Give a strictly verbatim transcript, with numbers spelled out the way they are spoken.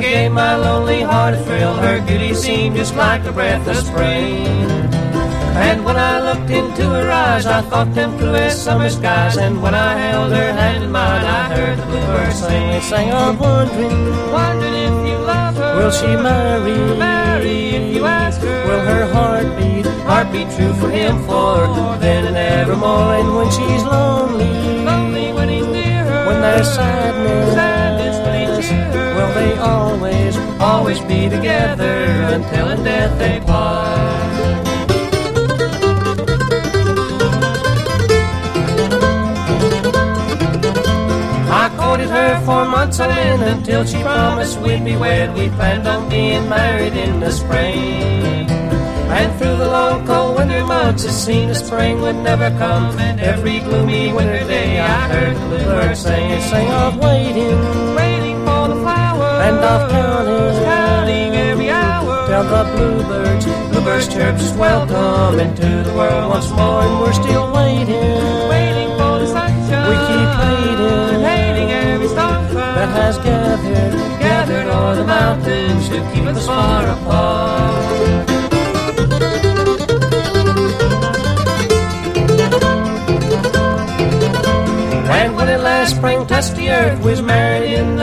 gave my lonely heart a thrill. Her beauty seemed just like a breath of spring. And when I looked into her eyes, I thought them blue as summer skies. And when I held her hand in mine, I heard the bluebird sing. It sang, I'm wondering, wondering if you love her. Will she marry? Marry if you ask her. Will her heart beat, heart be true for him for then and evermore? And when she's lonely, lonely when he's near her, when there's sadness, sadness when he cheer her, will they always, always be together until in death they part? I courted her for months on end until she promised we'd be wed. We planned on being married in the spring. And through the long cold winter months it seemed the spring would never come. And every gloomy winter day I heard the bluebird sing. It sang of waiting, waiting for the flowers, and of counting, counting every hour, till the bluebirds, bluebirds chirp just welcome into the world once more. And we're still waiting, waiting for the sunshine. We keep hating, hating every starcrown that has gathered, gathered o'er the mountains to keep us far apart. And when at last spring touched the earth, we was married in the